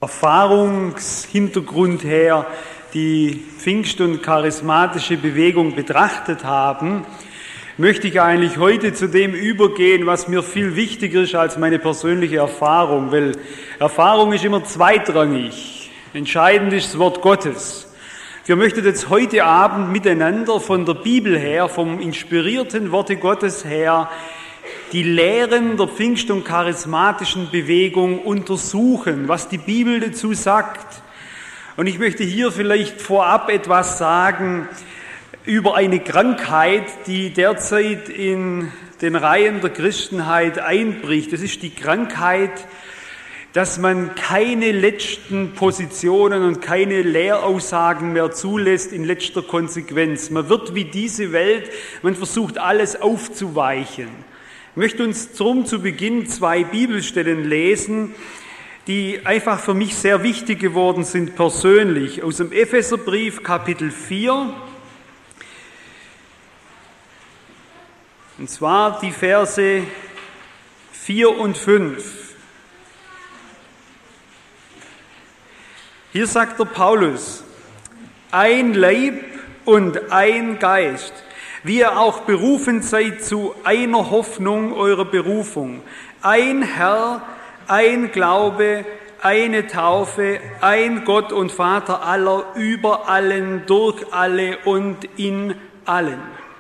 Erfahrungshintergrund her die Pfingst- und charismatische Bewegung betrachtet haben, möchte ich eigentlich heute zu dem übergehen, was mir viel wichtiger ist als meine persönliche Erfahrung, weil Erfahrung ist immer zweitrangig. Entscheidend ist das Wort Gottes. Wir möchten jetzt heute Abend miteinander von der Bibel her, vom inspirierten Worte Gottes her, die Lehren der Pfingst- und charismatischen Bewegung untersuchen, was die Bibel dazu sagt. Und ich möchte hier vielleicht vorab etwas sagen über eine Krankheit, die derzeit in den Reihen der Christenheit einbricht. Das ist die Krankheit, dass man keine letzten Positionen und keine Lehraussagen mehr zulässt in letzter Konsequenz. Man wird wie diese Welt, man versucht alles aufzuweichen. Ich möchte uns darum zu Beginn 2 Bibelstellen lesen, die einfach für mich sehr wichtig geworden sind persönlich. Aus dem Epheserbrief Kapitel 4, und zwar die Verse 4 und 5. Hier sagt der Paulus: ein Leib und ein Geist, wie ihr auch berufen seid zu einer Hoffnung eurer Berufung, ein Herr, ein Glaube, eine Taufe, ein Gott und Vater aller, über allen, durch alle und in allen.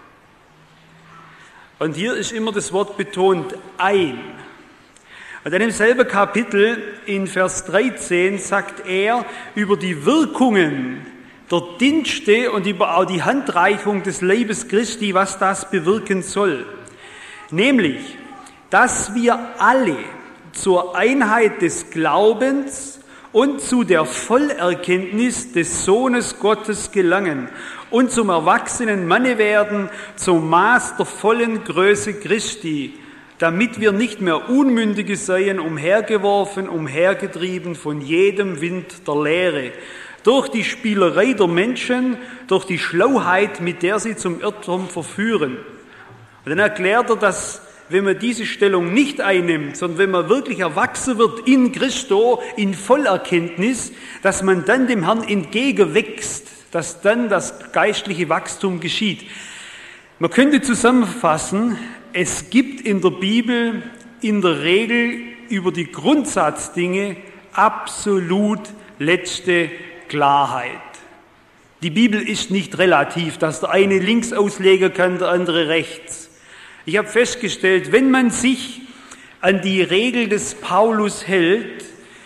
Und hier ist immer das Wort betont, ein. Und dann im selben Kapitel, in Vers 13, sagt er über die Wirkungen der Dienste und über auch die Handreichung des Leibes Christi, was das bewirken soll. Nämlich, dass wir alle zur Einheit des Glaubens und zu der Vollerkenntnis des Sohnes Gottes gelangen und zum erwachsenen Manne werden, zum Maß der vollen Größe Christi, damit wir nicht mehr Unmündige seien, umhergeworfen, umhergetrieben von jedem Wind der Lehre, durch die Spielerei der Menschen, durch die Schlauheit, mit der sie zum Irrtum verführen. Und dann erklärt er, dass wenn man diese Stellung nicht einnimmt, sondern wenn man wirklich erwachsen wird in Christo, in Vollerkenntnis, dass man dann dem Herrn entgegenwächst, dass dann das geistliche Wachstum geschieht. Man könnte zusammenfassen, es gibt in der Bibel in der Regel über die Grundsatzdinge absolut letzte Klarheit. Die Bibel ist nicht relativ, dass der eine links auslegen kann, der andere rechts. Ich habe festgestellt, wenn man sich an die Regel des Paulus hält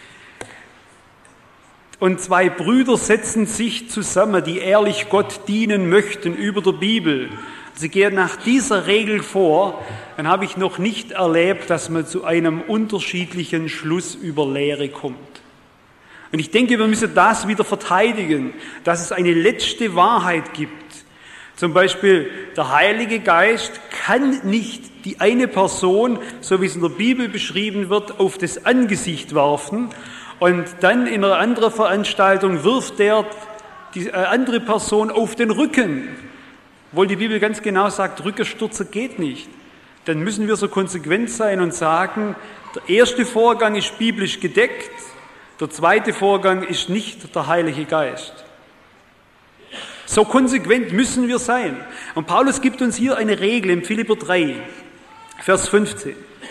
und 2 Brüder setzen sich zusammen, die ehrlich Gott dienen möchten über der Bibel, sie gehen nach dieser Regel vor, dann habe ich noch nicht erlebt, dass man zu einem unterschiedlichen Schluss über Lehre kommt. Und ich denke, wir müssen das wieder verteidigen, dass es eine letzte Wahrheit gibt. Zum Beispiel, der Heilige Geist kann nicht die eine Person, so wie es in der Bibel beschrieben wird, auf das Angesicht werfen und dann in einer anderen Veranstaltung wirft er die andere Person auf den Rücken. Obwohl die Bibel ganz genau sagt, Rückenstürze geht nicht. Dann müssen wir so konsequent sein und sagen, der erste Vorgang ist biblisch gedeckt, der zweite Vorgang ist nicht der Heilige Geist. So konsequent müssen wir sein. Und Paulus gibt uns hier eine Regel im Philipper 3, Vers 15.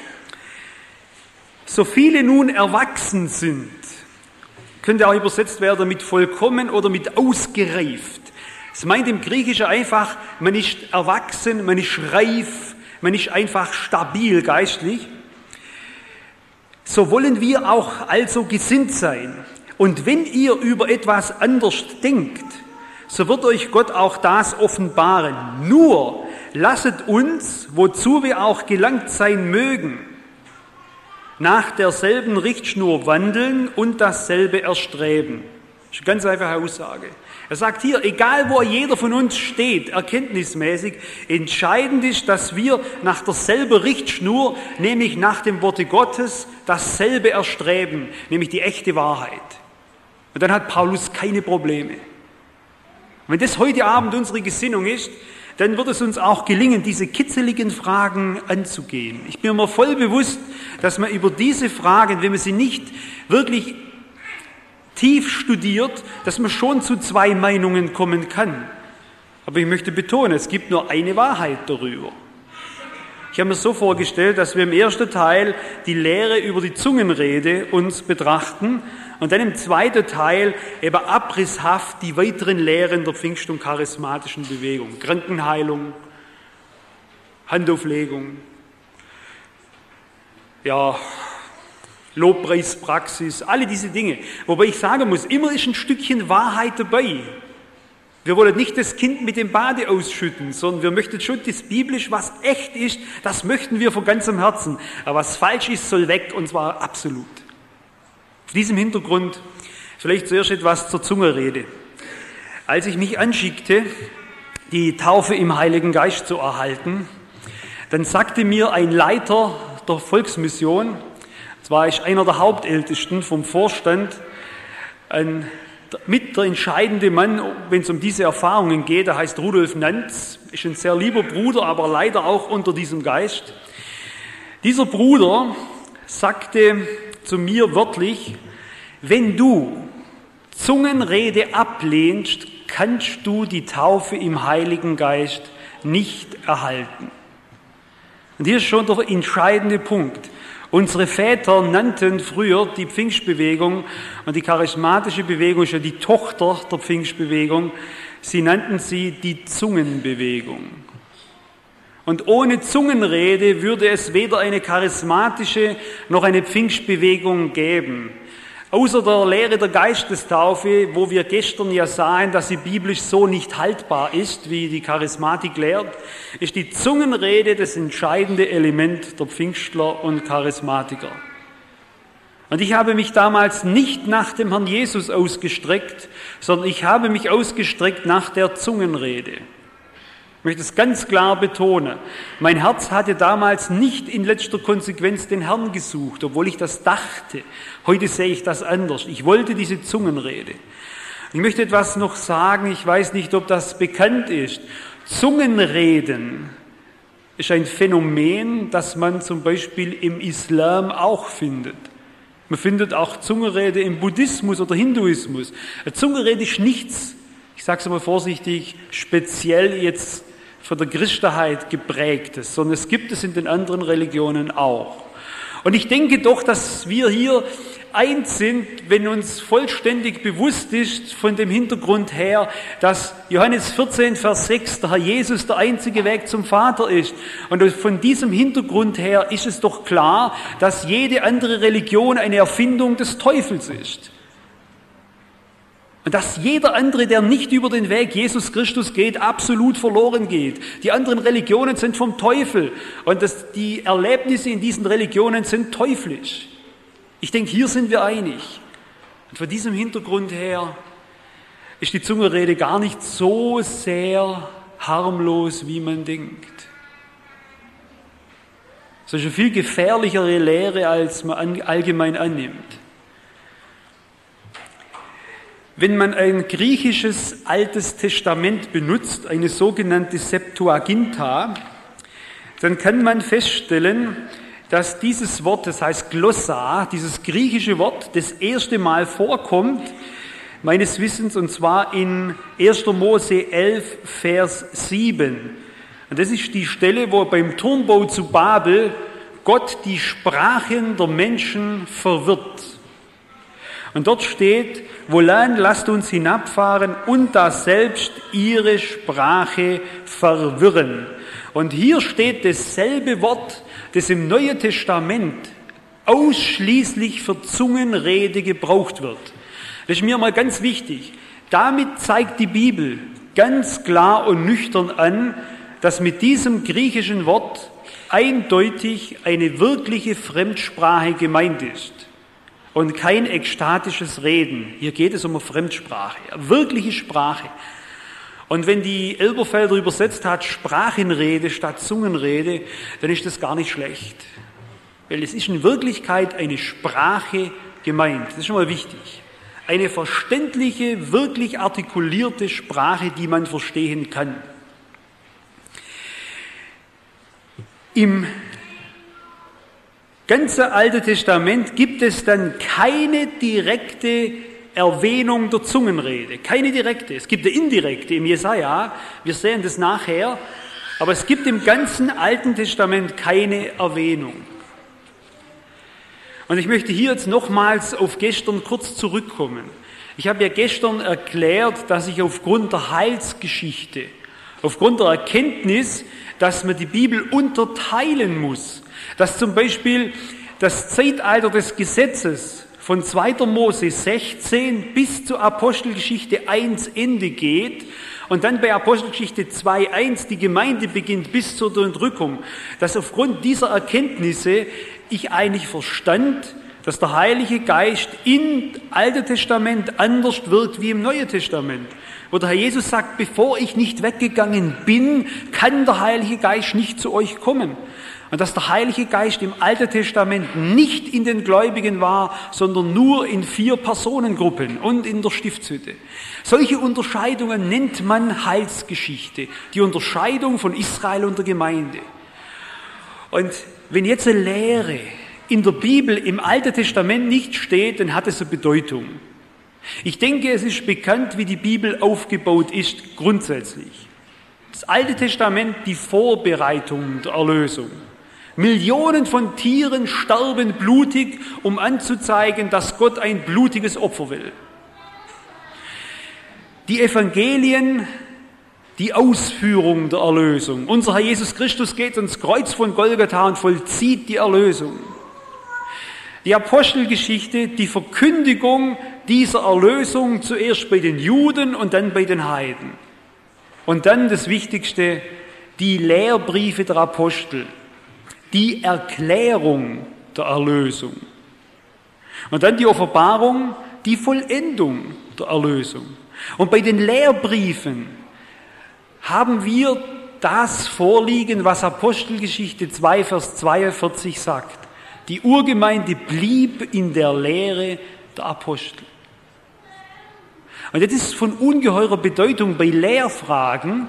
So viele nun erwachsen sind, könnte auch übersetzt werden mit vollkommen oder mit ausgereift. Es meint im Griechischen einfach, man ist erwachsen, man ist reif, man ist einfach stabil geistlich. So wollen wir auch also gesinnt sein. Und wenn ihr über etwas anders denkt, so wird euch Gott auch das offenbaren. Nur lasset uns, wozu wir auch gelangt sein mögen, nach derselben Richtschnur wandeln und dasselbe erstreben. Das ist eine ganz einfache Aussage. Er sagt hier, egal wo jeder von uns steht, erkenntnismäßig, entscheidend ist, dass wir nach derselben Richtschnur, nämlich nach dem Worte Gottes, dasselbe erstreben, nämlich die echte Wahrheit. Und dann hat Paulus keine Probleme. Wenn das heute Abend unsere Gesinnung ist, dann wird es uns auch gelingen, diese kitzeligen Fragen anzugehen. Ich bin mir voll bewusst, dass man über diese Fragen, wenn man sie nicht wirklich tief studiert, dass man schon zu zwei Meinungen kommen kann. Aber ich möchte betonen, es gibt nur eine Wahrheit darüber. Ich habe mir so vorgestellt, dass wir im ersten Teil die Lehre über die Zungenrede uns betrachten und dann im zweiten Teil eben abrisshaft die weiteren Lehren der Pfingst- und charismatischen Bewegung. Krankenheilung, Handauflegung, ja, Lobpreispraxis, alle diese Dinge. Wobei ich sagen muss, immer ist ein Stückchen Wahrheit dabei. Wir wollen nicht das Kind mit dem Bade ausschütten, sondern wir möchten schon das Biblisch, was echt ist, das möchten wir von ganzem Herzen. Aber was falsch ist, soll weg, und zwar absolut. Auf diesem Hintergrund vielleicht zuerst etwas zur Zungenrede. Als ich mich anschickte, die Taufe im Heiligen Geist zu erhalten, dann sagte mir ein Leiter der Volksmission, zwar ist einer der Hauptältesten vom Vorstand, mit der entscheidende Mann, wenn es um diese Erfahrungen geht, der heißt Rudolf Nantz, ist ein sehr lieber Bruder, aber leider auch unter diesem Geist. Dieser Bruder sagte zu mir wörtlich, wenn du Zungenrede ablehnst, kannst du die Taufe im Heiligen Geist nicht erhalten. Und hier ist schon der entscheidende Punkt. Unsere Väter nannten früher die Pfingstbewegung, und die charismatische Bewegung ist ja die Tochter der Pfingstbewegung, sie nannten sie die Zungenbewegung. Und ohne Zungenrede würde es weder eine charismatische noch eine Pfingstbewegung geben. Außer der Lehre der Geistestaufe, wo wir gestern ja sahen, dass sie biblisch so nicht haltbar ist, wie die Charismatik lehrt, ist die Zungenrede das entscheidende Element der Pfingstler und Charismatiker. Und ich habe mich damals nicht nach dem Herrn Jesus ausgestreckt, sondern ich habe mich ausgestreckt nach der Zungenrede. Ich möchte es ganz klar betonen. Mein Herz hatte damals nicht in letzter Konsequenz den Herrn gesucht, obwohl ich das dachte. Heute sehe ich das anders. Ich wollte diese Zungenrede. Ich möchte etwas noch sagen, ich weiß nicht, ob das bekannt ist. Zungenreden ist ein Phänomen, das man zum Beispiel im Islam auch findet. Man findet auch Zungenrede im Buddhismus oder Hinduismus. Eine Zungenrede ist nichts, ich sage es mal vorsichtig, speziell jetzt von der Christenheit geprägtes, sondern es gibt es in den anderen Religionen auch. Und ich denke doch, dass wir hier eins sind, wenn uns vollständig bewusst ist von dem Hintergrund her, dass Johannes 14, Vers 6, der Herr Jesus der einzige Weg zum Vater ist. Und von diesem Hintergrund her ist es doch klar, dass jede andere Religion eine Erfindung des Teufels ist. Und dass jeder andere, der nicht über den Weg Jesus Christus geht, absolut verloren geht. Die anderen Religionen sind vom Teufel und die Erlebnisse in diesen Religionen sind teuflisch. Ich denke, hier sind wir einig. Und von diesem Hintergrund her ist die Zungenrede gar nicht so sehr harmlos, wie man denkt. Es ist eine viel gefährlichere Lehre, als man allgemein annimmt. Wenn man ein griechisches Altes Testament benutzt, eine sogenannte Septuaginta, dann kann man feststellen, dass dieses Wort, das heißt Glossa, dieses griechische Wort, das erste Mal vorkommt, meines Wissens, und zwar in 1. Mose 11, Vers 7. Und das ist die Stelle, wo beim Turmbau zu Babel Gott die Sprachen der Menschen verwirrt. Und dort steht, wohlan lasst uns hinabfahren und daselbst ihre Sprache verwirren. Und hier steht dasselbe Wort, das im Neuen Testament ausschließlich für Zungenrede gebraucht wird. Das ist mir mal ganz wichtig. Damit zeigt die Bibel ganz klar und nüchtern an, dass mit diesem griechischen Wort eindeutig eine wirkliche Fremdsprache gemeint ist. Und kein ekstatisches Reden. Hier geht es um eine Fremdsprache, eine wirkliche Sprache. Und wenn die Elberfelder übersetzt hat, Sprachenrede statt Zungenrede, dann ist das gar nicht schlecht. Weil es ist in Wirklichkeit eine Sprache gemeint. Das ist schon mal wichtig. Eine verständliche, wirklich artikulierte Sprache, die man verstehen kann. Im ganze Alte Testament gibt es dann keine direkte Erwähnung der Zungenrede, keine direkte. Es gibt eine indirekte im Jesaja, wir sehen das nachher, aber es gibt im ganzen Alten Testament keine Erwähnung. Und ich möchte hier jetzt nochmals auf gestern kurz zurückkommen. Ich habe ja gestern erklärt, dass ich aufgrund der Heilsgeschichte, aufgrund der Erkenntnis, dass man die Bibel unterteilen muss, dass zum Beispiel das Zeitalter des Gesetzes von 2. Mose 16 bis zur Apostelgeschichte 1 Ende geht und dann bei Apostelgeschichte 2.1 die Gemeinde beginnt bis zur Entrückung, dass aufgrund dieser Erkenntnisse ich eigentlich verstand, dass der Heilige Geist im Alten Testament anders wirkt wie im Neuen Testament. Wo der Herr Jesus sagt, bevor ich nicht weggegangen bin, kann der Heilige Geist nicht zu euch kommen. Und dass der Heilige Geist im Alten Testament nicht in den Gläubigen war, sondern nur in 4 Personengruppen und in der Stiftshütte. Solche Unterscheidungen nennt man Heilsgeschichte, die Unterscheidung von Israel und der Gemeinde. Und wenn jetzt eine Lehre in der Bibel im Alten Testament nicht steht, dann hat es eine Bedeutung. Ich denke, es ist bekannt, wie die Bibel aufgebaut ist, grundsätzlich. Das Alte Testament, die Vorbereitung der Erlösung. Millionen von Tieren sterben blutig, um anzuzeigen, dass Gott ein blutiges Opfer will. Die Evangelien, die Ausführung der Erlösung. Unser Herr Jesus Christus geht ans Kreuz von Golgatha und vollzieht die Erlösung. Die Apostelgeschichte, die Verkündigung dieser Erlösung zuerst bei den Juden und dann bei den Heiden. Und dann das Wichtigste, die Lehrbriefe der Apostel, die Erklärung der Erlösung. Und dann die Offenbarung, die Vollendung der Erlösung. Und bei den Lehrbriefen haben wir das vorliegen, was Apostelgeschichte 2, Vers 42 sagt. Die Urgemeinde blieb in der Lehre der Apostel. Und das ist von ungeheurer Bedeutung bei Lehrfragen,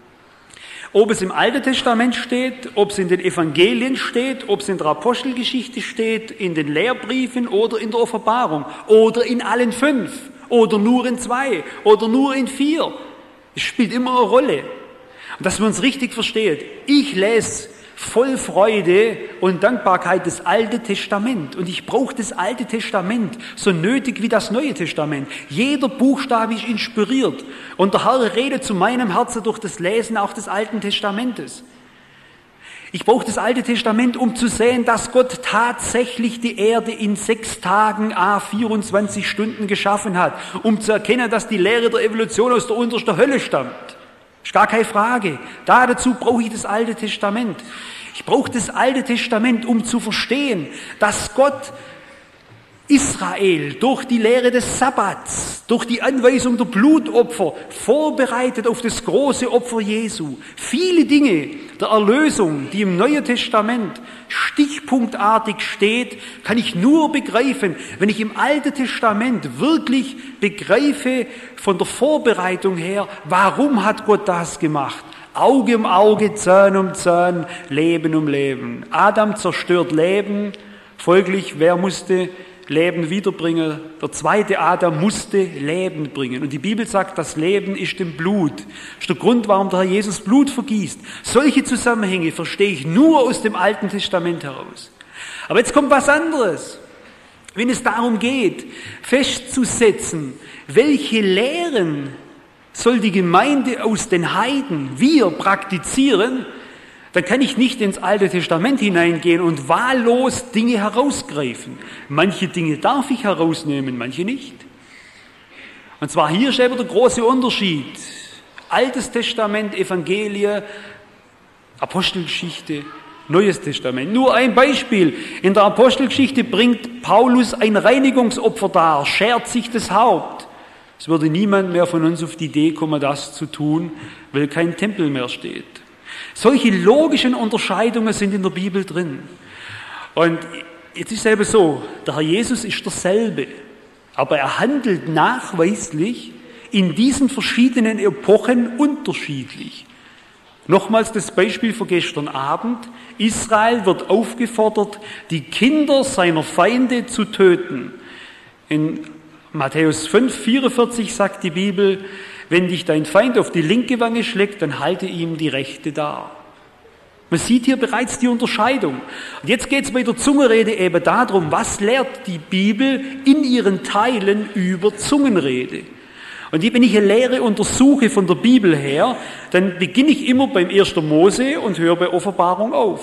ob es im Alten Testament steht, ob es in den Evangelien steht, ob es in der Apostelgeschichte steht, in den Lehrbriefen oder in der Offenbarung oder in allen 5 oder nur in 2 oder nur in 4. Es spielt immer eine Rolle. Und dass man uns richtig versteht. Ich lese voll Freude und Dankbarkeit das Alte Testament. Und ich brauche das Alte Testament so nötig wie das Neue Testament. Jeder Buchstabe ist inspiriert. Und der Herr redet zu meinem Herzen durch das Lesen auch des Alten Testamentes. Ich brauche das Alte Testament, um zu sehen, dass Gott tatsächlich die Erde in 6 Tagen, 24 Stunden geschaffen hat, um zu erkennen, dass die Lehre der Evolution aus der untersten Hölle stammt. Ist gar keine Frage. Dazu brauche ich das Alte Testament. Ich brauche das Alte Testament, um zu verstehen, dass Gott Israel durch die Lehre des Sabbats, durch die Anweisung der Blutopfer vorbereitet auf das große Opfer Jesu. Viele Dinge der Erlösung, die im Neuen Testament stichpunktartig steht, kann ich nur begreifen, wenn ich im Alten Testament wirklich begreife von der Vorbereitung her, warum hat Gott das gemacht? Auge um Auge, Zahn um Zahn, Leben um Leben. Adam zerstört Leben, folglich, wer musste Leben wiederbringen? Der zweite Adam musste Leben bringen. Und die Bibel sagt, das Leben ist im Blut. Das ist der Grund, warum der Herr Jesus Blut vergießt. Solche Zusammenhänge verstehe ich nur aus dem Alten Testament heraus. Aber jetzt kommt was anderes. Wenn es darum geht, festzusetzen, welche Lehren soll die Gemeinde aus den Heiden, wir praktizieren, dann kann ich nicht ins Alte Testament hineingehen und wahllos Dinge herausgreifen. Manche Dinge darf ich herausnehmen, manche nicht. Und zwar hier ist eben der große Unterschied. Altes Testament, Evangelie, Apostelgeschichte, Neues Testament. Nur ein Beispiel. In der Apostelgeschichte bringt Paulus ein Reinigungsopfer dar, schert sich das Haupt. Es würde niemand mehr von uns auf die Idee kommen, das zu tun, weil kein Tempel mehr steht. Solche logischen Unterscheidungen sind in der Bibel drin. Und jetzt ist es eben so, der Herr Jesus ist derselbe, aber er handelt nachweislich in diesen verschiedenen Epochen unterschiedlich. Nochmals das Beispiel von gestern Abend. Israel wird aufgefordert, die Kinder seiner Feinde zu töten. In Matthäus 5,44 sagt die Bibel, wenn dich dein Feind auf die linke Wange schlägt, dann halte ihm die rechte dar. Man sieht hier bereits die Unterscheidung. Und jetzt geht es bei der Zungenrede eben darum, was lehrt die Bibel in ihren Teilen über Zungenrede. Und wenn ich eine Lehre untersuche von der Bibel her, dann beginne ich immer beim 1. Mose und höre bei Offenbarung auf.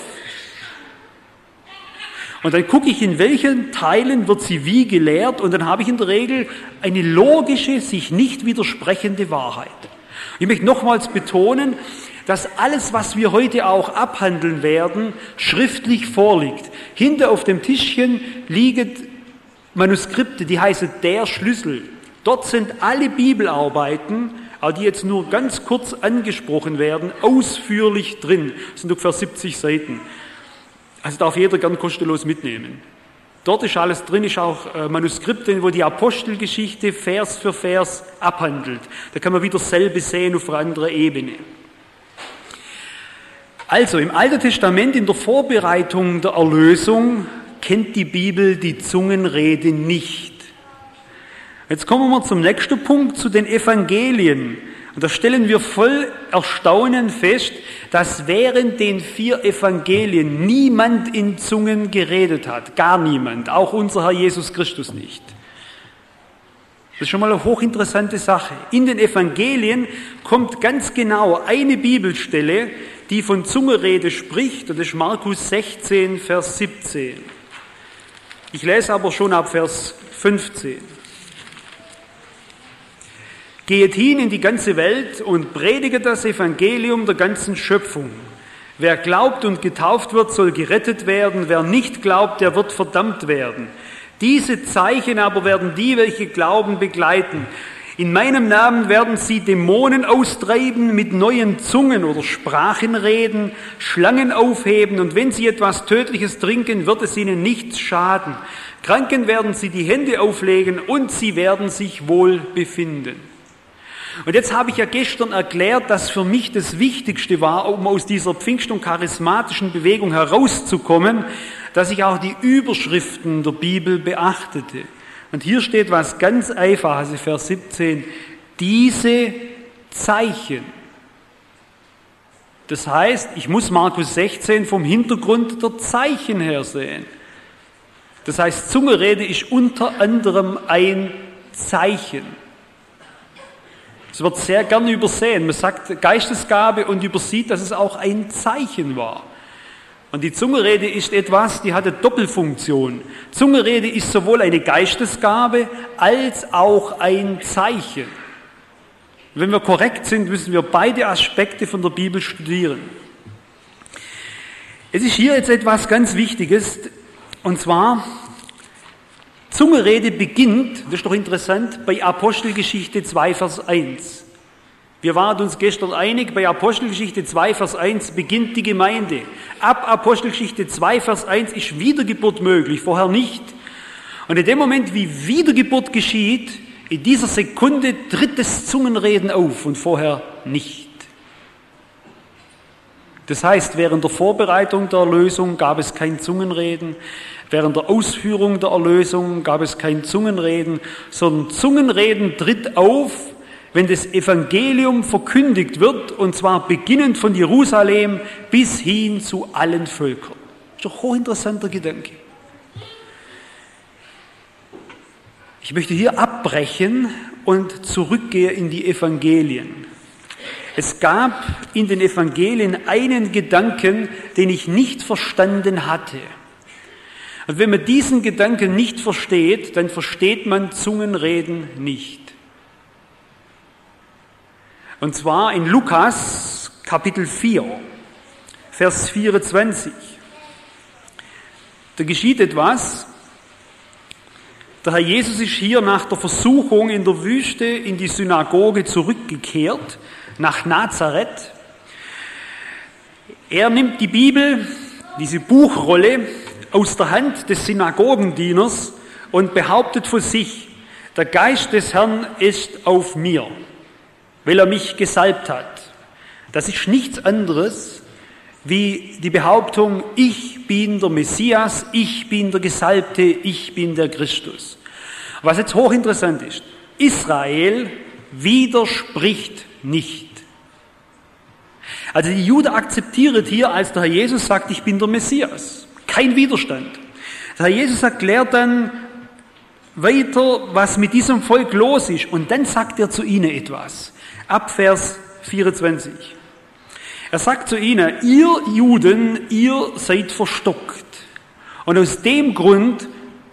Und dann gucke ich, in welchen Teilen wird sie wie gelehrt, und dann habe ich in der Regel eine logische, sich nicht widersprechende Wahrheit. Ich möchte nochmals betonen, dass alles, was wir heute auch abhandeln werden, schriftlich vorliegt. Hinter auf dem Tischchen liegen Manuskripte, die heißen der Schlüssel. Dort sind alle Bibelarbeiten, auch die jetzt nur ganz kurz angesprochen werden, ausführlich drin. Das sind ungefähr 70 Seiten. Also darf jeder gern kostenlos mitnehmen. Dort ist alles drin, ist auch Manuskripte, wo die Apostelgeschichte Vers für Vers abhandelt. Da kann man wieder dasselbe sehen auf einer anderen Ebene. Also im Alten Testament, in der Vorbereitung der Erlösung, kennt die Bibel die Zungenrede nicht. Jetzt kommen wir zum nächsten Punkt, zu den Evangelien. Und da stellen wir voll Erstaunen fest, dass während den 4 Evangelien niemand in Zungen geredet hat. Gar niemand, auch unser Herr Jesus Christus nicht. Das ist schon mal eine hochinteressante Sache. In den Evangelien kommt ganz genau eine Bibelstelle, die von Zungenrede spricht, und das ist Markus 16, Vers 17. Ich lese aber schon ab Vers 15. Geht hin in die ganze Welt und predigt das Evangelium der ganzen Schöpfung. Wer glaubt und getauft wird, soll gerettet werden. Wer nicht glaubt, der wird verdammt werden. Diese Zeichen aber werden die, welche glauben, begleiten. In meinem Namen werden sie Dämonen austreiben, mit neuen Zungen oder Sprachen reden, Schlangen aufheben, und wenn sie etwas Tödliches trinken, wird es ihnen nichts schaden. Kranken werden sie die Hände auflegen und sie werden sich wohl befinden. Und jetzt habe ich ja gestern erklärt, dass für mich das Wichtigste war, um aus dieser Pfingst- und charismatischen Bewegung herauszukommen, dass ich auch die Überschriften der Bibel beachtete. Und hier steht was ganz Einfaches, Vers 17, diese Zeichen. Das heißt, ich muss Markus 16 vom Hintergrund der Zeichen her sehen. Das heißt, Zungenrede ist unter anderem ein Zeichen. Es wird sehr gerne übersehen. Man sagt Geistesgabe und übersieht, dass es auch ein Zeichen war. Und die Zungenrede ist etwas, die hat eine Doppelfunktion. Zungenrede ist sowohl eine Geistesgabe als auch ein Zeichen. Wenn wir korrekt sind, müssen wir beide Aspekte von der Bibel studieren. Es ist hier jetzt etwas ganz Wichtiges, und zwar, Zungenrede beginnt, das ist doch interessant, bei Apostelgeschichte 2, Vers 1. Wir waren uns gestern einig, bei Apostelgeschichte 2, Vers 1 beginnt die Gemeinde. Ab Apostelgeschichte 2, Vers 1 ist Wiedergeburt möglich, vorher nicht. Und in dem Moment, wie Wiedergeburt geschieht, in dieser Sekunde tritt das Zungenreden auf und vorher nicht. Das heißt, während der Vorbereitung der Erlösung gab es kein Zungenreden, während der Ausführung der Erlösung gab es kein Zungenreden, sondern Zungenreden tritt auf, wenn das Evangelium verkündigt wird, und zwar beginnend von Jerusalem bis hin zu allen Völkern. Das ist doch ein hochinteressanter Gedanke. Ich möchte hier abbrechen und zurückgehen in die Evangelien. Es gab in den Evangelien einen Gedanken, den ich nicht verstanden hatte. Und wenn man diesen Gedanken nicht versteht, dann versteht man Zungenreden nicht. Und zwar in Lukas Kapitel 4, Vers 24. Da geschieht etwas. Der Herr Jesus ist hier nach der Versuchung in der Wüste in die Synagoge zurückgekehrt, nach Nazareth. Er nimmt die Bibel, diese Buchrolle, aus der Hand des Synagogendieners und behauptet von sich, der Geist des Herrn ist auf mir, weil er mich gesalbt hat. Das ist nichts anderes wie die Behauptung, ich bin der Messias, ich bin der Gesalbte, ich bin der Christus. Was jetzt hochinteressant ist, Israel widerspricht nicht. Also die Juden akzeptieren hier, als der Herr Jesus sagt, ich bin der Messias. Kein Widerstand. Der Herr Jesus erklärt dann weiter, was mit diesem Volk los ist. Und dann sagt er zu ihnen etwas. Ab Vers 24. Er sagt zu ihnen, ihr Juden, ihr seid verstockt. Und aus dem Grund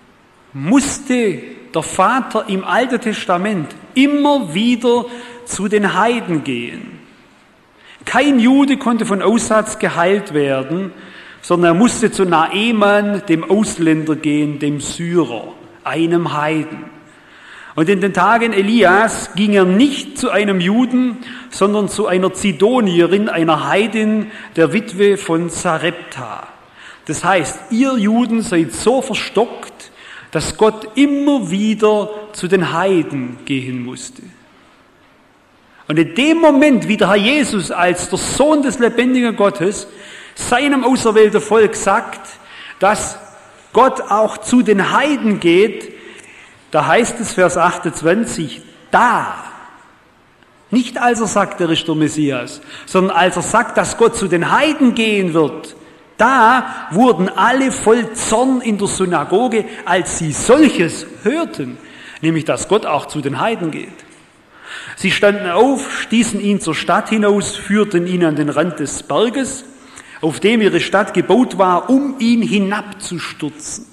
musste der Vater im Alten Testament immer wieder zu den Heiden gehen. Kein Jude konnte von Aussatz geheilt werden, sondern er musste zu Naeman, dem Ausländer gehen, dem Syrer, einem Heiden. Und in den Tagen Elias ging er nicht zu einem Juden, sondern zu einer Zidonierin, einer Heidin, der Witwe von Sarepta. Das heißt, ihr Juden seid so verstockt, dass Gott immer wieder zu den Heiden gehen musste. Und in dem Moment, wie der Herr Jesus als der Sohn des lebendigen Gottes seinem auserwählten Volk sagt, dass Gott auch zu den Heiden geht, da heißt es, Vers 28, da, nicht als er sagt, er ist der Messias, sondern als er sagt, dass Gott zu den Heiden gehen wird, da wurden alle voll Zorn in der Synagoge, als sie solches hörten, nämlich dass Gott auch zu den Heiden geht. Sie standen auf, stießen ihn zur Stadt hinaus, führten ihn an den Rand des Berges, auf dem ihre Stadt gebaut war, um ihn hinabzustürzen.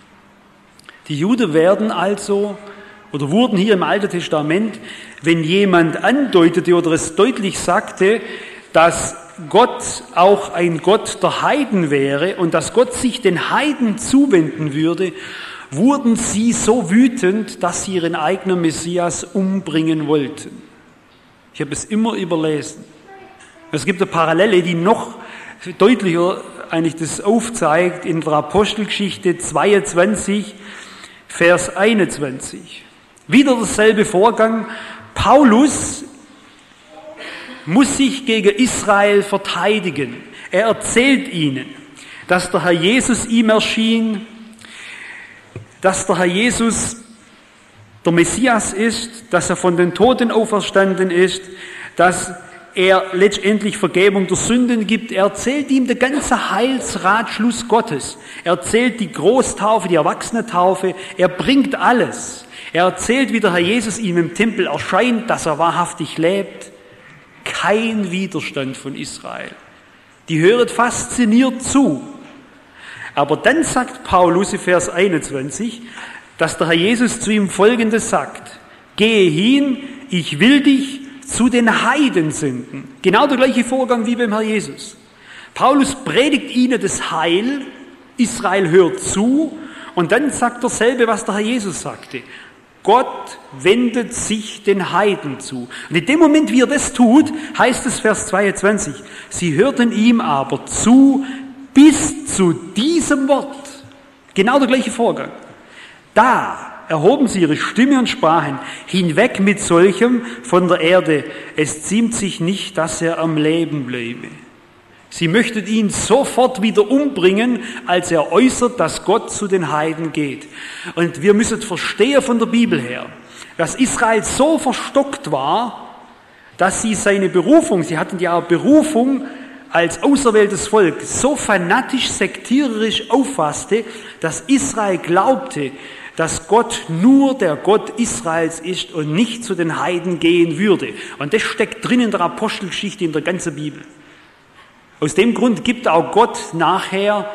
Die Juden werden also, oder wurden hier im Alten Testament, wenn jemand andeutete oder es deutlich sagte, dass Gott auch ein Gott der Heiden wäre und dass Gott sich den Heiden zuwenden würde, wurden sie so wütend, dass sie ihren eigenen Messias umbringen wollten. Ich habe es immer überlesen. Es gibt eine Parallele, die noch deutlicher eigentlich das aufzeigt in der Apostelgeschichte 22, Vers 21. Wieder derselbe Vorgang. Paulus muss sich gegen Israel verteidigen. Er erzählt ihnen, dass der Herr Jesus ihm erschien, dass der Herr Jesus der Messias ist, dass er von den Toten auferstanden ist, dass er letztendlich Vergebung der Sünden gibt. Er erzählt ihm den ganzen Heilsratschluss Gottes. Er erzählt die Großtaufe, die Erwachsenentaufe. Er bringt alles. Er erzählt, wie der Herr Jesus ihm im Tempel erscheint, dass er wahrhaftig lebt. Kein Widerstand von Israel. Die hören fasziniert zu. Aber dann sagt Paulus in Vers 21, dass der Herr Jesus zu ihm Folgendes sagt. Gehe hin, ich will dich zu den Heiden senden. Genau der gleiche Vorgang wie beim Herrn Jesus. Paulus predigt ihnen das Heil, Israel hört zu und dann sagt dasselbe, was der Herr Jesus sagte. Gott wendet sich den Heiden zu. Und in dem Moment, wie er das tut, heißt es Vers 22, sie hörten ihm aber zu bis zu diesem Wort. Genau der gleiche Vorgang. Da erhoben sie ihre Stimme und sprachen, hinweg mit solchem von der Erde, es ziemt sich nicht, dass er am Leben bleibe. Sie möchten ihn sofort wieder umbringen, als er äußert, dass Gott zu den Heiden geht. Und wir müssen verstehen von der Bibel her, dass Israel so verstockt war, dass sie seine Berufung, sie hatten ja Berufung als auserwähltes Volk, so fanatisch, sektiererisch auffasste, dass Israel glaubte, dass Gott nur der Gott Israels ist und nicht zu den Heiden gehen würde. Und das steckt drin in der Apostelgeschichte, in der ganzen Bibel. Aus dem Grund gibt auch Gott nachher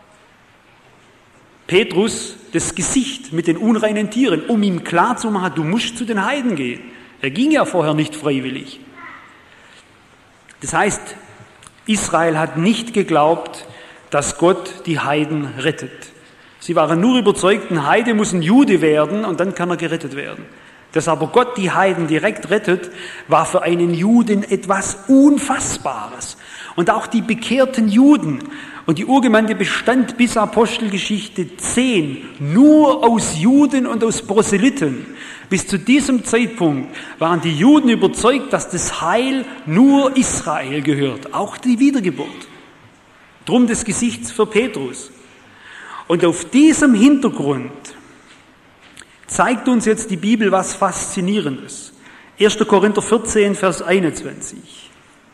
Petrus das Gesicht mit den unreinen Tieren, um ihm klarzumachen, du musst zu den Heiden gehen. Er ging ja vorher nicht freiwillig. Das heißt, Israel hat nicht geglaubt, dass Gott die Heiden rettet. Sie waren nur überzeugt, ein Heide muss ein Jude werden und dann kann er gerettet werden. Dass aber Gott die Heiden direkt rettet, war für einen Juden etwas Unfassbares. Und auch die bekehrten Juden und die Urgemeinde bestand bis Apostelgeschichte 10 nur aus Juden und aus Proselyten. Bis zu diesem Zeitpunkt waren die Juden überzeugt, dass das Heil nur Israel gehört, auch die Wiedergeburt. Drum das Gesicht für Petrus. Und auf diesem Hintergrund zeigt uns jetzt die Bibel was Faszinierendes. 1. Korinther 14, Vers 21.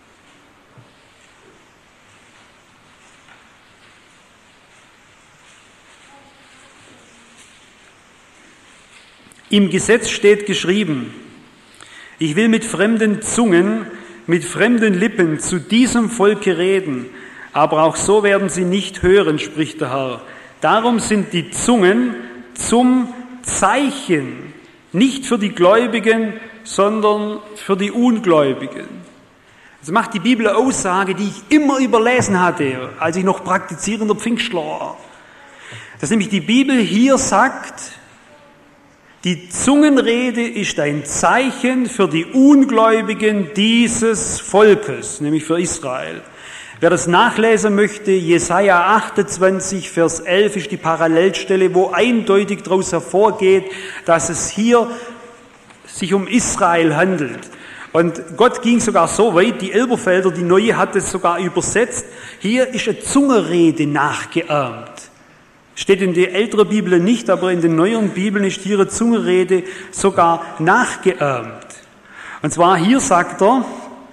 Im Gesetz steht geschrieben, ich will mit fremden Zungen, mit fremden Lippen zu diesem Volke reden, aber auch so werden sie nicht hören, spricht der Herr. Darum sind die Zungen zum Zeichen, nicht für die Gläubigen, sondern für die Ungläubigen. Das macht die Bibel eine Aussage, die ich immer überlesen hatte, als ich noch praktizierender Pfingstler war. Dass nämlich die Bibel hier sagt, die Zungenrede ist ein Zeichen für die Ungläubigen dieses Volkes, nämlich für Israel. Wer das nachlesen möchte, Jesaja 28, Vers 11 ist die Parallelstelle, wo eindeutig daraus hervorgeht, dass es hier sich um Israel handelt. Und Gott ging sogar so weit, die Elberfelder, die Neue, hat es sogar übersetzt, hier ist eine Zungenrede nachgeahmt. Steht in der älteren Bibel nicht, aber in den neueren Bibeln ist hier eine Zungenrede sogar nachgeahmt. Und zwar hier sagt er,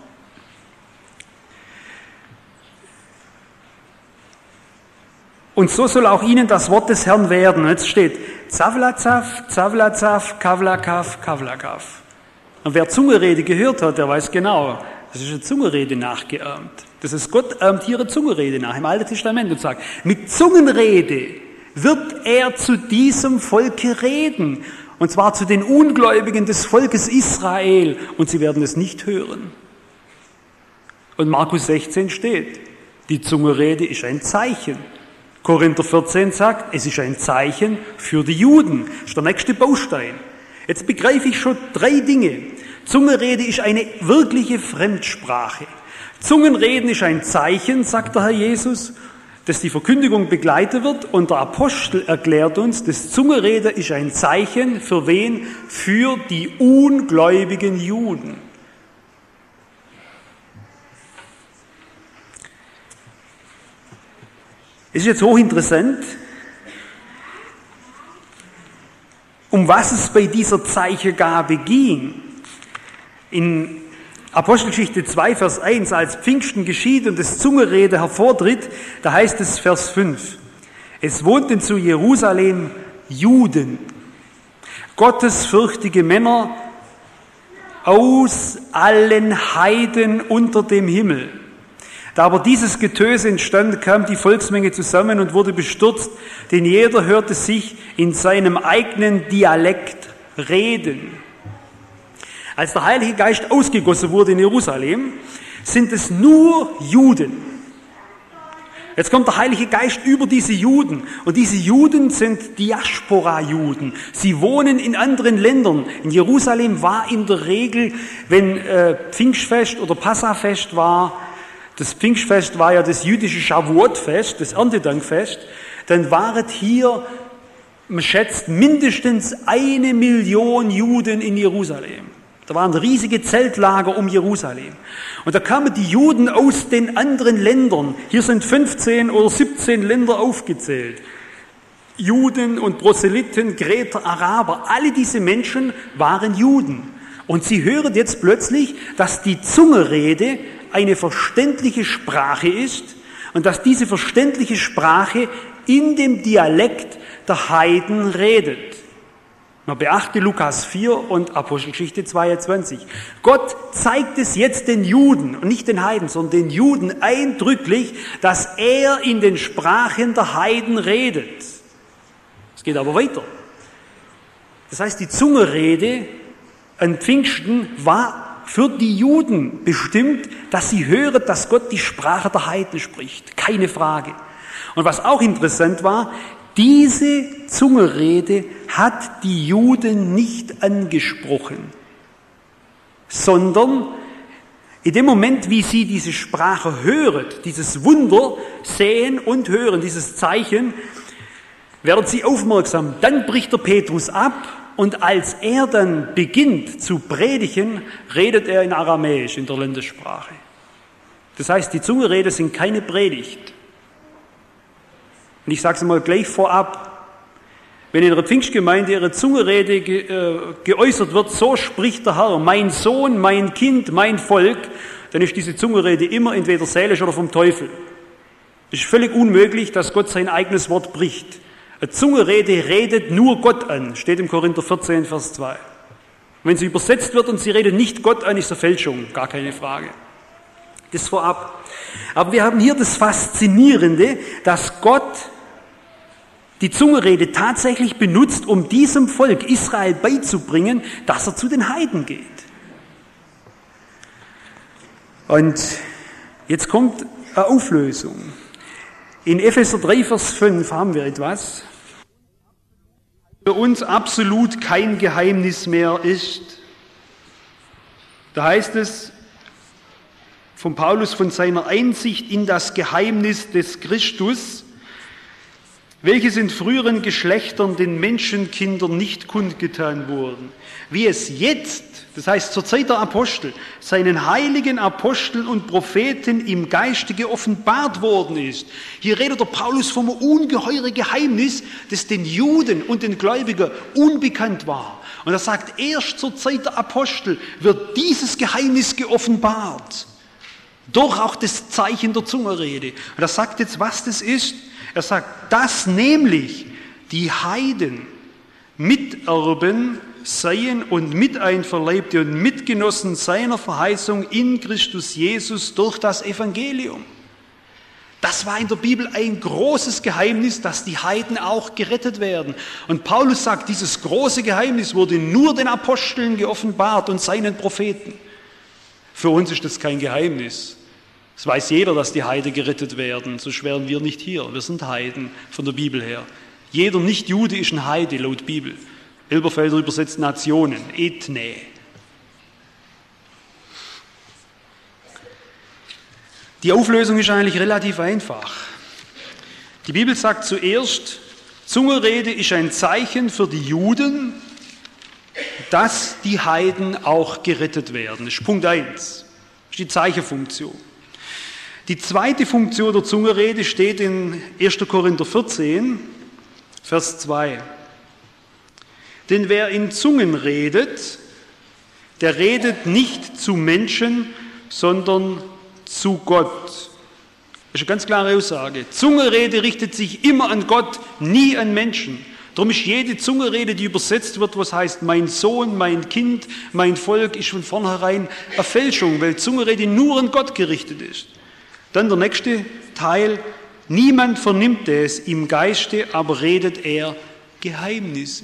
und so soll auch ihnen das Wort des Herrn werden. Jetzt steht Zavlazaf, Zavlazaf, Kavlakaf, Kavlakaf. Und wer Zungenrede gehört hat, der weiß genau, das ist eine Zungenrede nachgeahmt. Das ist Gott ahmt hier eine Zungenrede nach im Alten Testament und sagt, mit Zungenrede wird er zu diesem Volke reden. Und zwar zu den Ungläubigen des Volkes Israel. Und sie werden es nicht hören. Und Markus 16 steht, die Zungenrede ist ein Zeichen. Korinther 14 sagt, es ist ein Zeichen für die Juden. Das ist der nächste Baustein. Jetzt begreife ich schon 3 Dinge. Zungenrede ist eine wirkliche Fremdsprache. Zungenreden ist ein Zeichen, sagt der Herr Jesus, dass die Verkündigung begleitet wird. Und der Apostel erklärt uns, das Zungenrede ist ein Zeichen für wen? Für die ungläubigen Juden. Es ist jetzt hochinteressant, um was es bei dieser Zeichengabe ging. In Apostelgeschichte 2, Vers 1, als Pfingsten geschieht und das Zungenrede hervortritt, da heißt es Vers 5, es wohnten zu Jerusalem Juden, gottesfürchtige Männer aus allen Heiden unter dem Himmel. Da aber dieses Getöse entstand, kam die Volksmenge zusammen und wurde bestürzt, denn jeder hörte sich in seinem eigenen Dialekt reden. Als der Heilige Geist ausgegossen wurde in Jerusalem, sind es nur Juden. Jetzt kommt der Heilige Geist über diese Juden. Und diese Juden sind Diaspora-Juden. Sie wohnen in anderen Ländern. In Jerusalem war in der Regel, wenn Pfingstfest oder Passafest war, das Pfingstfest war ja das jüdische Shavuot-Fest, das Erntedankfest, dann waren hier, man schätzt, mindestens 1 Million Juden in Jerusalem. Da waren riesige Zeltlager um Jerusalem. Und da kamen die Juden aus den anderen Ländern. Hier sind 15 oder 17 Länder aufgezählt. Juden und Proselyten, Kreter, Araber, alle diese Menschen waren Juden. Und sie hören jetzt plötzlich, dass die Zungenrede eine verständliche Sprache ist und dass diese verständliche Sprache in dem Dialekt der Heiden redet. Man beachte Lukas 4 und Apostelgeschichte 22. Gott zeigt es jetzt den Juden und nicht den Heiden, sondern den Juden eindrücklich, dass er in den Sprachen der Heiden redet. Es geht aber weiter. Das heißt, die Zungenrede an Pfingsten war für die Juden bestimmt, dass sie hören, dass Gott die Sprache der Heiden spricht. Keine Frage. Und was auch interessant war, diese Zungenrede hat die Juden nicht angesprochen, sondern in dem Moment, wie sie diese Sprache hören, dieses Wunder sehen und hören, dieses Zeichen, werden sie aufmerksam. Dann bricht der Petrus ab und als er dann beginnt zu predigen, redet er in Aramäisch, in der Landessprache. Das heißt, die Zungenrede sind keine Predigt. Und ich sage es mal gleich vorab, Wenn in einer Pfingstgemeinde ihre Zungenrede geäußert wird, so spricht der Herr, mein Sohn, mein Kind, mein Volk, dann ist diese Zungenrede immer entweder seelisch oder vom Teufel. Es ist völlig unmöglich, dass Gott sein eigenes Wort bricht. Eine Zungenrede redet nur Gott an, steht im Korinther 14, Vers 2. Wenn sie übersetzt wird und sie redet nicht Gott an, ist es eine Fälschung, gar keine Frage. Das vorab. Aber wir haben hier das Faszinierende, dass Gott die Zungenrede tatsächlich benutzt, um diesem Volk Israel beizubringen, dass er zu den Heiden geht. Und jetzt kommt eine Auflösung. In Epheser 3, Vers 5 haben wir etwas. Für uns absolut kein Geheimnis mehr ist. Da heißt es von Paulus von seiner Einsicht in das Geheimnis des Christus, welches in früheren Geschlechtern den Menschenkindern nicht kundgetan wurden, wie es jetzt, das heißt zur Zeit der Apostel, seinen heiligen Aposteln und Propheten im Geiste geoffenbart worden ist. Hier redet der Paulus vom ungeheuren Geheimnis, das den Juden und den Gläubigen unbekannt war. Und er sagt, erst zur Zeit der Apostel wird dieses Geheimnis geoffenbart, durch auch das Zeichen der Zungenrede. Und er sagt jetzt, was das ist. Er sagt, dass nämlich die Heiden Miterben seien und Miteinverleibte und Mitgenossen seiner Verheißung in Christus Jesus durch das Evangelium. Das war in der Bibel ein großes Geheimnis, dass die Heiden auch gerettet werden. Und Paulus sagt, dieses große Geheimnis wurde nur den Aposteln geoffenbart und seinen Propheten. Für uns ist das kein Geheimnis. Es weiß jeder, dass die Heiden gerettet werden, sonst wären wir nicht hier. Wir sind Heiden von der Bibel her. Jeder Nicht-Jude ist ein Heide laut Bibel. Elberfelder übersetzt Nationen, Ethne. Die Auflösung ist eigentlich relativ einfach. Die Bibel sagt zuerst, Zungenrede ist ein Zeichen für die Juden, dass die Heiden auch gerettet werden. Das ist Punkt 1. Das ist die Zeichenfunktion. Die zweite Funktion der Zungenrede steht in 1. Korinther 14, Vers 2. Denn wer in Zungen redet, der redet nicht zu Menschen, sondern zu Gott. Das ist eine ganz klare Aussage. Zungenrede richtet sich immer an Gott, nie an Menschen. Darum ist jede Zungenrede, die übersetzt wird, was heißt mein Sohn, mein Kind, mein Volk, ist von vornherein eine Fälschung, weil Zungenrede nur an Gott gerichtet ist. Dann der nächste Teil, niemand vernimmt es im Geiste, aber redet er Geheimnisse.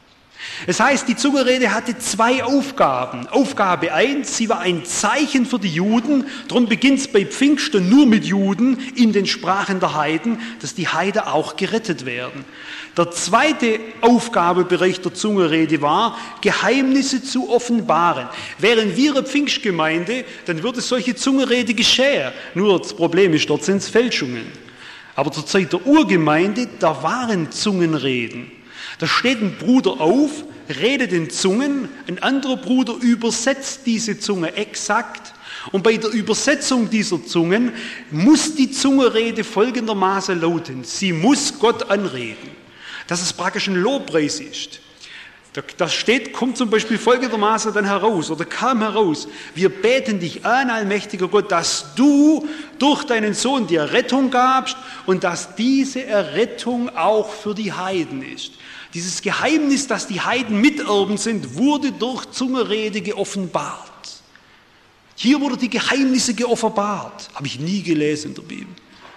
Es heißt, die Zungenrede hatte zwei Aufgaben. Aufgabe 1, sie war ein Zeichen für die Juden, darum beginnt es bei Pfingsten nur mit Juden in den Sprachen der Heiden, dass die Heiden auch gerettet werden. Der zweite Aufgabebereich der Zungenrede war, Geheimnisse zu offenbaren. Wären wir eine Pfingstgemeinde, dann würde solche Zungenrede geschehen. Nur das Problem ist, dort sind es Fälschungen. Aber zur Zeit der Urgemeinde, da waren Zungenreden. Da steht ein Bruder auf, redet in Zungen, ein anderer Bruder übersetzt diese Zunge exakt. Und bei der Übersetzung dieser Zungen muss die Zungenrede folgendermaßen lauten. Sie muss Gott anreden. Dass es praktisch ein Lobpreis ist. Da steht, kommt zum Beispiel folgendermaßen dann heraus, oder kam heraus, wir beten dich an, allmächtiger Gott, dass du durch deinen Sohn die Errettung gabst und dass diese Errettung auch für die Heiden ist. Dieses Geheimnis, dass die Heiden Miterben sind, wurde durch Zungenrede geoffenbart. Hier wurden die Geheimnisse geoffenbart. Habe ich nie gelesen in der Bibel.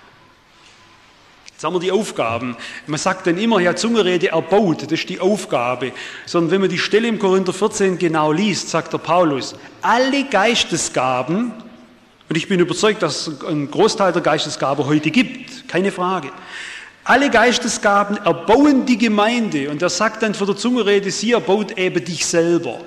Jetzt haben wir die Aufgaben. Man sagt dann immer, ja, Zungenrede erbaut, das ist die Aufgabe. Sondern wenn man die Stelle im Korinther 14 genau liest, sagt der Paulus, alle Geistesgaben, und ich bin überzeugt, dass es einen Großteil der Geistesgaben heute gibt, keine Frage. Alle Geistesgaben erbauen die Gemeinde. Und er sagt dann für die Zungenrede, sie erbaut eben dich selber.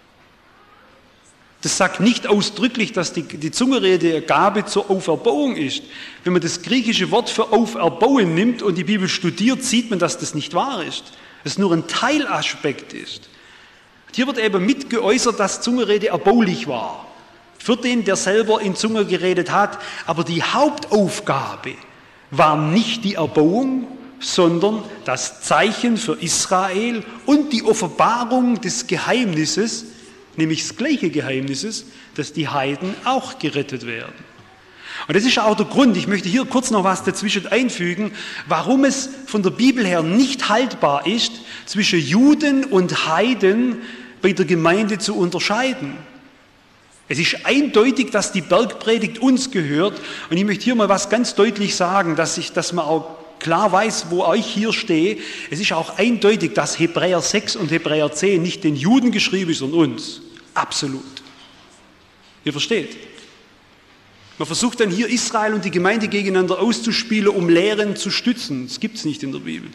Das sagt nicht ausdrücklich, dass die Zungenrede eine Gabe zur Auferbauung ist. Wenn man das griechische Wort für auferbauen nimmt und die Bibel studiert, sieht man, dass das nicht wahr ist. Dass es nur ein Teilaspekt ist. Hier wird eben mitgeäußert, dass Zungenrede erbaulich war. Für den, der selber in Zunge geredet hat. Aber die Hauptaufgabe war nicht die Erbauung, sondern das Zeichen für Israel und die Offenbarung des Geheimnisses, nämlich des gleichen Geheimnisses, dass die Heiden auch gerettet werden. Und das ist auch der Grund, ich möchte hier kurz noch was dazwischen einfügen, warum es von der Bibel her nicht haltbar ist, zwischen Juden und Heiden bei der Gemeinde zu unterscheiden. Es ist eindeutig, dass die Bergpredigt uns gehört. Und ich möchte hier mal was ganz deutlich sagen, dass man auch klar weiß, wo ich hier stehe. Es ist auch eindeutig, dass Hebräer 6 und Hebräer 10 nicht den Juden geschrieben ist, sondern uns. Absolut. Ihr versteht? Man versucht dann hier Israel und die Gemeinde gegeneinander auszuspielen, um Lehren zu stützen. Das gibt es nicht in der Bibel.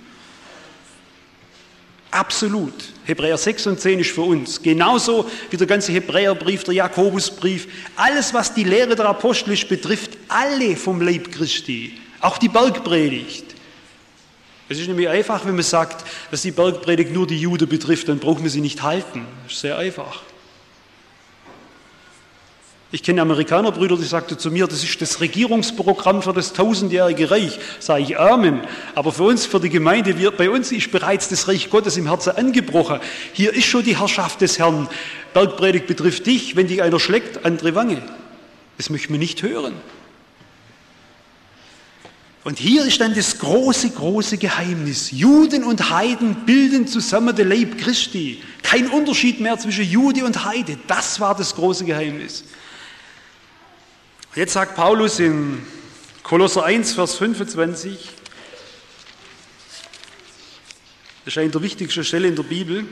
Absolut. Hebräer 6 und 10 ist für uns. Genauso wie der ganze Hebräerbrief, der Jakobusbrief. Alles, was die Lehre der Apostel ist, betrifft alle vom Leib Christi. Auch die Bergpredigt. Es ist nämlich einfach, wenn man sagt, dass die Bergpredigt nur die Juden betrifft, dann braucht man sie nicht halten. Das ist sehr einfach. Ich kenne Amerikanerbrüder, die sagten zu mir, das ist das Regierungsprogramm für das 1000-jährige Reich. Sage ich Amen. Aber für uns, für die Gemeinde, bei uns ist bereits das Reich Gottes im Herzen angebrochen. Hier ist schon die Herrschaft des Herrn. Bergpredigt betrifft dich, wenn dich einer schlägt, andere Wange. Das möchten wir nicht hören. Und hier ist dann das große, große Geheimnis. Juden und Heiden bilden zusammen den Leib Christi. Kein Unterschied mehr zwischen Jude und Heide. Das war das große Geheimnis. Jetzt sagt Paulus in Kolosser 1, Vers 25, das ist eine der wichtigsten Stellen in der Bibel,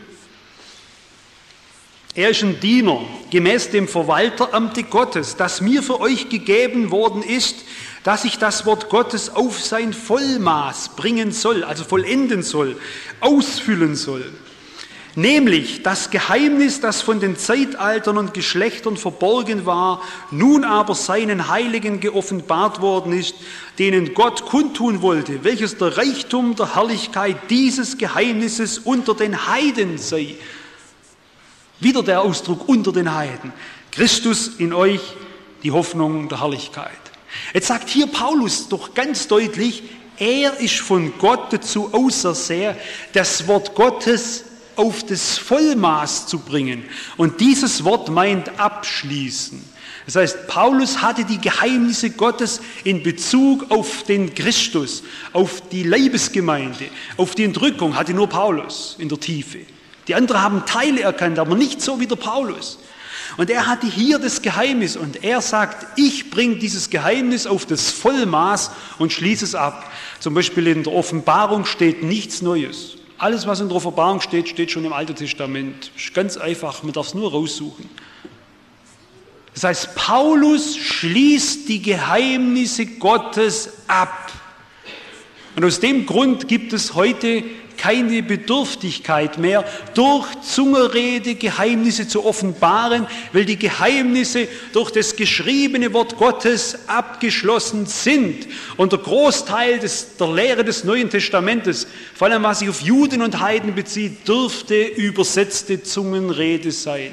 er ist ein Diener, gemäß dem Verwalteramte Gottes, das mir für euch gegeben worden ist, dass ich das Wort Gottes auf sein Vollmaß bringen soll, also vollenden soll, ausfüllen soll. Nämlich das Geheimnis, das von den Zeitaltern und Geschlechtern verborgen war, nun aber seinen Heiligen geoffenbart worden ist, denen Gott kundtun wollte, welches der Reichtum der Herrlichkeit dieses Geheimnisses unter den Heiden sei. Wieder der Ausdruck unter den Heiden. Christus in euch, die Hoffnung der Herrlichkeit. Jetzt sagt hier Paulus doch ganz deutlich, er ist von Gott dazu ausersehen, das Wort Gottes auf das Vollmaß zu bringen. Und dieses Wort meint abschließen. Das heißt, Paulus hatte die Geheimnisse Gottes in Bezug auf den Christus, auf die Leibesgemeinde, auf die Entrückung, hatte nur Paulus in der Tiefe. Die anderen haben Teile erkannt, aber nicht so wie der Paulus. Und er hatte hier das Geheimnis und er sagt, ich bringe dieses Geheimnis auf das Vollmaß und schließe es ab. Zum Beispiel in der Offenbarung steht nichts Neues. Alles, was in der Offenbarung steht, steht schon im Alten Testament. Ist ganz einfach, man darf es nur raussuchen. Das heißt, Paulus schließt die Geheimnisse Gottes ab. Und aus dem Grund gibt es heute keine Bedürftigkeit mehr, durch Zungenrede Geheimnisse zu offenbaren, weil die Geheimnisse durch das geschriebene Wort Gottes abgeschlossen sind. Und der Großteil der Lehre des Neuen Testamentes, vor allem was sich auf Juden und Heiden bezieht, dürfte übersetzte Zungenrede sein.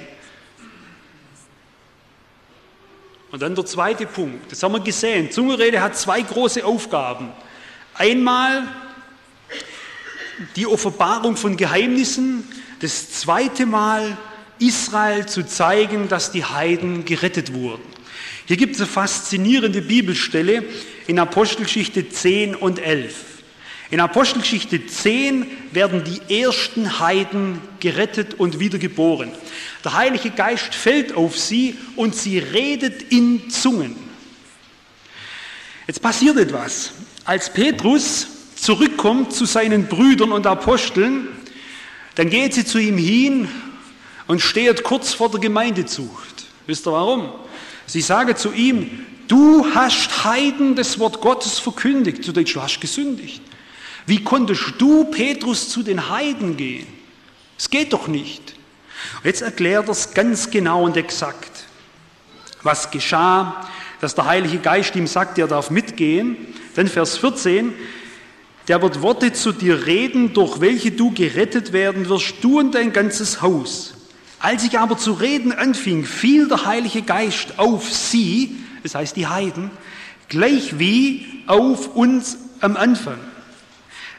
Und dann der zweite Punkt, das haben wir gesehen, Zungenrede hat zwei große Aufgaben. Einmal die Offenbarung von Geheimnissen, das zweite Mal Israel zu zeigen, dass die Heiden gerettet wurden. Hier gibt es eine faszinierende Bibelstelle in Apostelgeschichte 10 und 11. In Apostelgeschichte 10 werden die ersten Heiden gerettet und wiedergeboren. Der Heilige Geist fällt auf sie und sie redet in Zungen. Jetzt passiert etwas. Als Petrus zurückkommt zu seinen Brüdern und Aposteln, dann geht sie zu ihm hin und steht kurz vor der Gemeindezucht. Wisst ihr warum? Sie sagen zu ihm, du hast Heiden das Wort Gottes verkündigt. Du denkst, du hast gesündigt. Wie konntest du, Petrus, zu den Heiden gehen? Es geht doch nicht. Und jetzt erklärt er es ganz genau und exakt. Was geschah, dass der Heilige Geist ihm sagt, er darf mitgehen. Dann Vers 14, der wird Worte zu dir reden, durch welche du gerettet werden wirst, du und dein ganzes Haus. Als ich aber zu reden anfing, fiel der Heilige Geist auf sie, das heißt die Heiden, gleich wie auf uns am Anfang.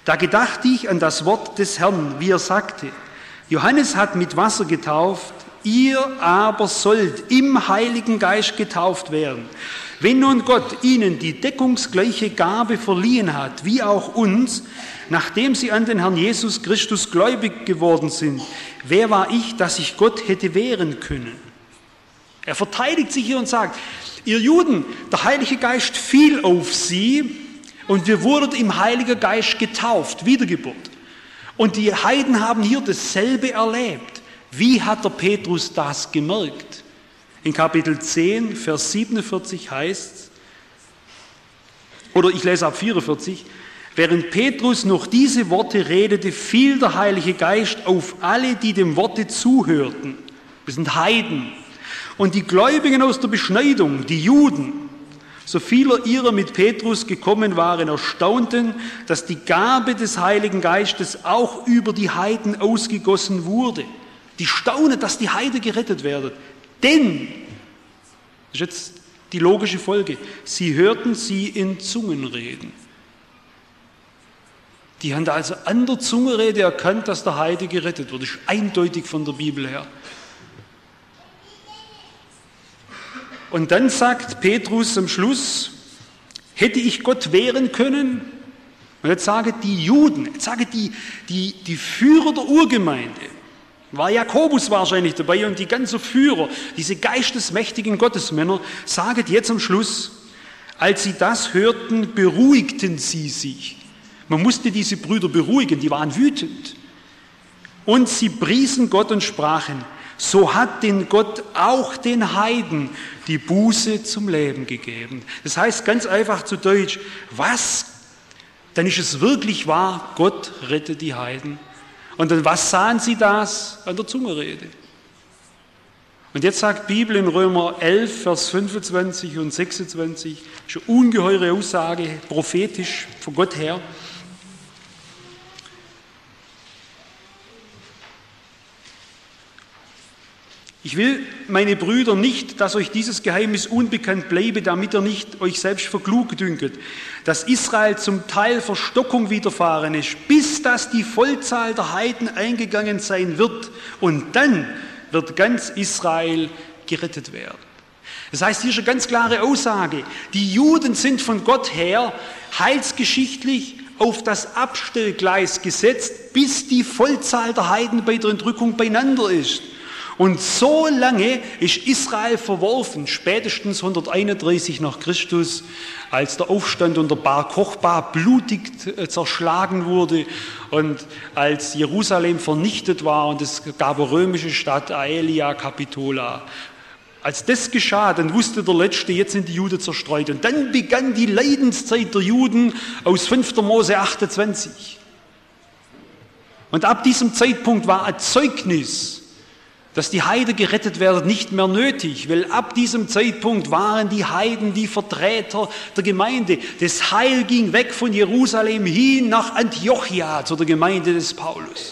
Da gedachte ich an das Wort des Herrn, wie er sagte, Johannes hat mit Wasser getauft, ihr aber sollt im Heiligen Geist getauft werden. Wenn nun Gott ihnen die deckungsgleiche Gabe verliehen hat, wie auch uns, nachdem sie an den Herrn Jesus Christus gläubig geworden sind, wer war ich, dass ich Gott hätte wehren können? Er verteidigt sich hier und sagt, ihr Juden, der Heilige Geist fiel auf sie und wir wurden im Heiligen Geist getauft, Wiedergeburt. Und die Heiden haben hier dasselbe erlebt. Wie hat der Petrus das gemerkt? In Kapitel 10, Vers 47 heißt es, oder ich lese ab 44, während Petrus noch diese Worte redete, fiel der Heilige Geist auf alle, die dem Worte zuhörten. Das sind Heiden. Und die Gläubigen aus der Beschneidung, die Juden, so viele ihrer mit Petrus gekommen waren, erstaunten, dass die Gabe des Heiligen Geistes auch über die Heiden ausgegossen wurde. Die staunen, dass die Heiden gerettet werden. Denn, das ist jetzt die logische Folge, sie hörten sie in Zungen reden. Die haben da also an der Zungenrede erkannt, dass der Heide gerettet wird. Das ist eindeutig von der Bibel her. Und dann sagt Petrus am Schluss, hätte ich Gott wehren können? Und jetzt sagen die Juden, jetzt sagen die Führer der Urgemeinde, war Jakobus wahrscheinlich dabei und die ganzen Führer, diese geistesmächtigen Gottesmänner, sagen jetzt am Schluss, als sie das hörten, beruhigten sie sich. Man musste diese Brüder beruhigen, die waren wütend. Und sie priesen Gott und sprachen, so hat denn Gott auch den Heiden die Buße zum Leben gegeben. Das heißt ganz einfach zu Deutsch, was? Dann ist es wirklich wahr, Gott rettet die Heiden. Und dann was sahen sie das? An der Zungenrede. Und jetzt sagt die Bibel in Römer 11, Vers 25 und 26, das ist eine ungeheure Aussage, prophetisch von Gott her. Ich will, meine Brüder, nicht, dass euch dieses Geheimnis unbekannt bleibe, damit ihr nicht euch selbst für klug dünket, dass Israel zum Teil Verstockung widerfahren ist, bis dass die Vollzahl der Heiden eingegangen sein wird. Und dann wird ganz Israel gerettet werden. Das heißt, hier ist eine ganz klare Aussage. Die Juden sind von Gott her heilsgeschichtlich auf das Abstellgleis gesetzt, bis die Vollzahl der Heiden bei der Entrückung beieinander ist. Und so lange ist Israel verworfen, spätestens 131 nach Christus, als der Aufstand unter Bar Kochba blutig zerschlagen wurde und als Jerusalem vernichtet war und es gab eine römische Stadt, Aelia Capitola. Als das geschah, dann wusste der Letzte, jetzt sind die Juden zerstreut. Und dann begann die Leidenszeit der Juden aus 5. Mose 28. Und ab diesem Zeitpunkt war ein Zeugnis, dass die Heiden gerettet werden, nicht mehr nötig, weil ab diesem Zeitpunkt waren die Heiden die Vertreter der Gemeinde. Das Heil ging weg von Jerusalem hin nach Antiochia, zu der Gemeinde des Paulus.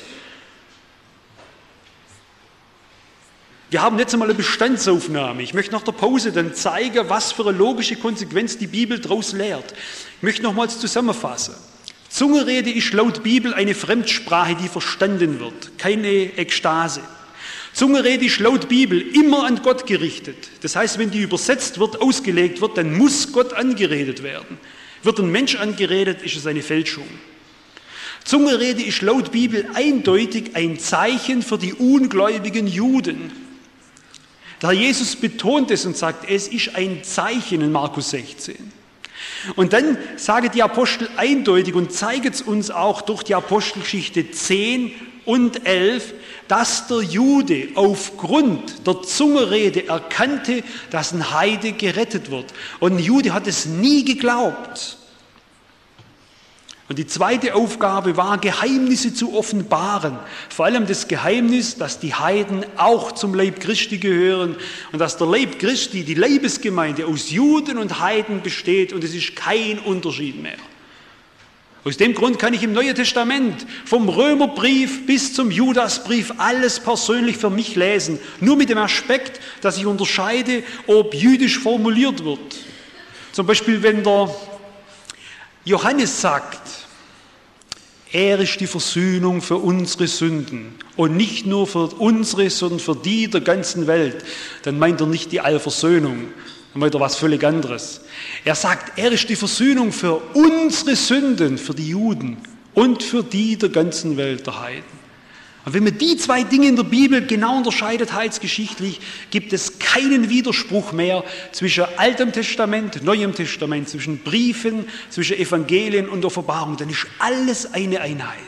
Wir haben jetzt einmal eine Bestandsaufnahme. Ich möchte nach der Pause dann zeigen, was für eine logische Konsequenz die Bibel daraus lehrt. Ich möchte nochmals zusammenfassen. Zungenrede ist laut Bibel eine Fremdsprache, die verstanden wird, keine Ekstase. Zungenrede ist laut Bibel immer an Gott gerichtet. Das heißt, wenn die übersetzt wird, ausgelegt wird, dann muss Gott angeredet werden. Wird ein Mensch angeredet, ist es eine Fälschung. Zungenrede ist laut Bibel eindeutig ein Zeichen für die ungläubigen Juden. Der Herr Jesus betont es und sagt, es ist ein Zeichen in Markus 16. Und dann sagen die Apostel eindeutig und zeigen es uns auch durch die Apostelgeschichte 10 und 11, dass der Jude aufgrund der Zungenrede erkannte, dass ein Heide gerettet wird. Und ein Jude hat es nie geglaubt. Und die zweite Aufgabe war, Geheimnisse zu offenbaren. Vor allem das Geheimnis, dass die Heiden auch zum Leib Christi gehören und dass der Leib Christi, die Leibesgemeinde, aus Juden und Heiden besteht und es ist kein Unterschied mehr. Aus dem Grund kann ich im Neuen Testament vom Römerbrief bis zum Judasbrief alles persönlich für mich lesen. Nur mit dem Aspekt, dass ich unterscheide, ob jüdisch formuliert wird. Zum Beispiel, wenn der Johannes sagt, Er ist die Versöhnung für unsere Sünden. Und nicht nur für unsere, sondern für die der ganzen Welt. Dann meint er nicht die Allversöhnung, dann meint er was völlig anderes. Er sagt, er ist die Versöhnung für unsere Sünden, für die Juden und für die der ganzen Welt, der Heiden. Und wenn man die zwei Dinge in der Bibel genau unterscheidet, heilsgeschichtlich, gibt es keinen Widerspruch mehr zwischen Altem Testament, Neuem Testament, zwischen Briefen, zwischen Evangelien und Offenbarung. Dann ist alles eine Einheit.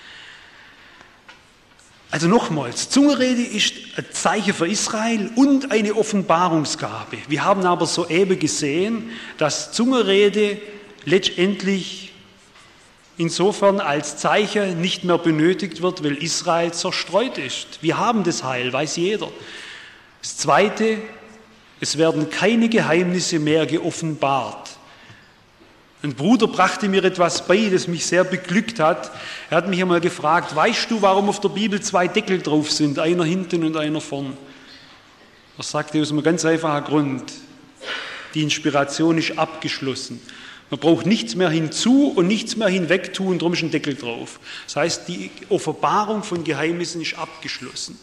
Also nochmals, Zungenrede ist ein Zeichen für Israel und eine Offenbarungsgabe. Wir haben aber soeben gesehen, dass Zungenrede letztendlich insofern als Zeichen nicht mehr benötigt wird, weil Israel zerstreut ist. Wir haben das Heil, weiß jeder. Das Zweite, es werden keine Geheimnisse mehr geoffenbart. Ein Bruder brachte mir etwas bei, das mich sehr beglückt hat. Er hat mich einmal gefragt, weißt du, warum auf der Bibel zwei Deckel drauf sind, einer hinten und einer vorn? Er sagte aus einem ganz einfachen Grund, die Inspiration ist abgeschlossen. Man braucht nichts mehr hinzu und nichts mehr hinweg tun, darum ist ein Deckel drauf. Das heißt, die Offenbarung von Geheimnissen ist abgeschlossen.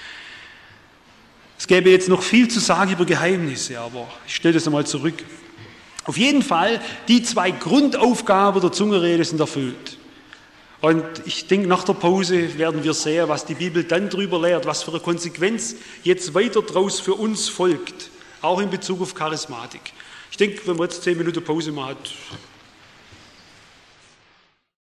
Es gäbe jetzt noch viel zu sagen über Geheimnisse, aber ich stelle das einmal zurück. Auf jeden Fall, die zwei Grundaufgaben der Zungenrede sind erfüllt. Und ich denke, nach der Pause werden wir sehen, was die Bibel dann darüber lehrt, was für eine Konsequenz jetzt weiter draus für uns folgt, auch in Bezug auf Charismatik. Ich denke, wenn man jetzt 10 Minuten Pause macht,